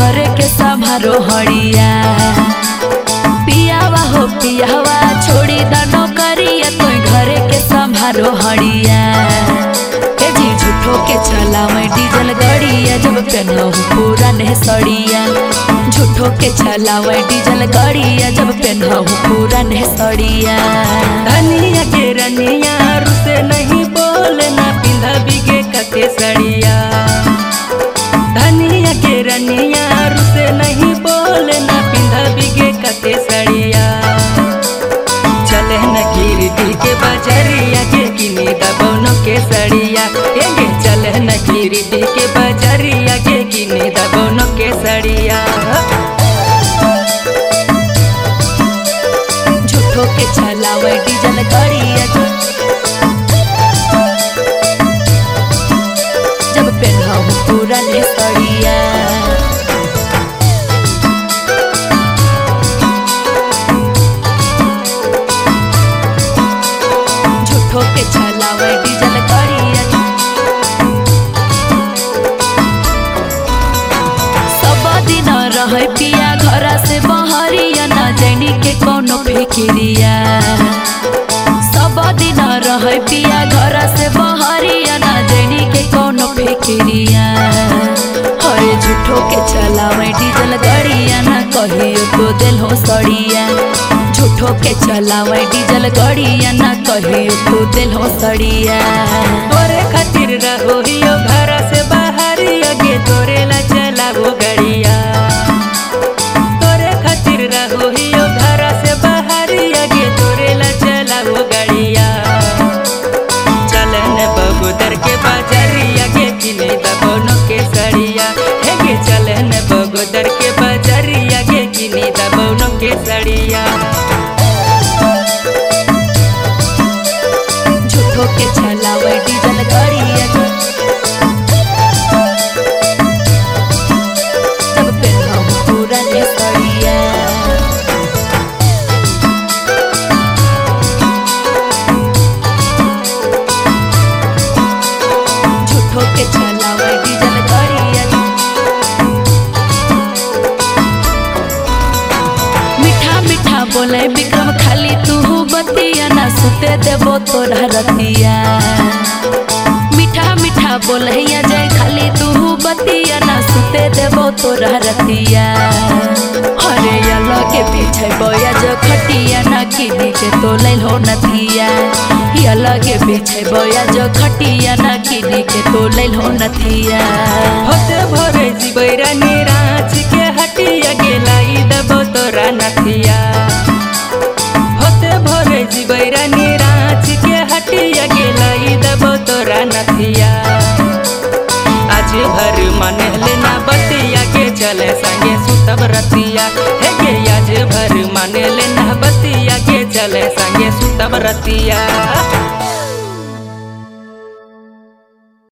घरे के संभारो हड़िया। पियावा हो पियावा छोड़ी दानो करिया तो घरे के संभारो हड़िया। ए जी झूठो के चलावे डीजल गड़िया जब पहनो पूरा ने सड़िया। झूठो के चलावे डीजल गड़िया जब पहनो पूरा ने सड़िया। धनिया के रनिया रुसे नहीं बोलना पिंधा बिगे कके सड़िया। धनिया के रनिया रुसे नहीं बोलना पिंधा बिगे कके सड़िया। चले न गिरदी के बजरिया के किनी दबोनो के सड़िया। ये चले न गिरदी के बजरिया के किनी दबोनो के सड़िया। झूठो के चलावे डीजल गड़िया जब पहनो पूरा ने सड़िया। झूठो के चलावे डीजल गड़िया सब दिन रहे पिया घर से बहरिया ना जैनी के कोनो फिक्रिया। सब दिन रहे पिया घर से बहरिया ना जैनी के कोनो फिक्रिया। हरे झूठो के चलावे डीजल गड़िया ना कहियो तो दिल हो सड़िया। झूठो के चलावे डीजल गड़िया ना कहियो तो दिल हो सड़िया। तोरे खातिर रहो हियो घर से बाहर आगे तोरे ला चलावो गड़िया। तोरे खातिर रहो हियो घर से बाहर आगे तोरे ला चलावो गड़िया। चलन बगुदर के बाजारिया के किने दबोनो के सड़िया। हे चलन बगुदर के बाजारिया के किने दबोनो के सड़िया। झूठो के चलावे डीजल गड़िया जब पहनो पूरा ने सड़िया। झूठो के चलावे डीजल गड़िया मीठा मीठा बोले विक्रम खाली तू बतिया ना सुते देबो तोरा रतिया। मीठा मीठा बोलैया जय खाली तू बतिया ना सुते देबो तोरा रतिया। हरे अलगे पीछे बोया जो खटिया ना किनी के तो लेल हो नथिया। अलगे पीछे बोया जो खटिया ना किनी के तो लेल हो नथिया। होते भोरे जीबैरा निराच के हटिया गेलाई दबो तोरा नथिया। होते भोरे जीबैरा निराच के हटिया गेलाई दबो तोरा नथिया। आज भर मन लेना बतिया के चले संगे सुतब रतिया। हे आज भर मन लेना बतिया के चले संगे सुतब रतिया।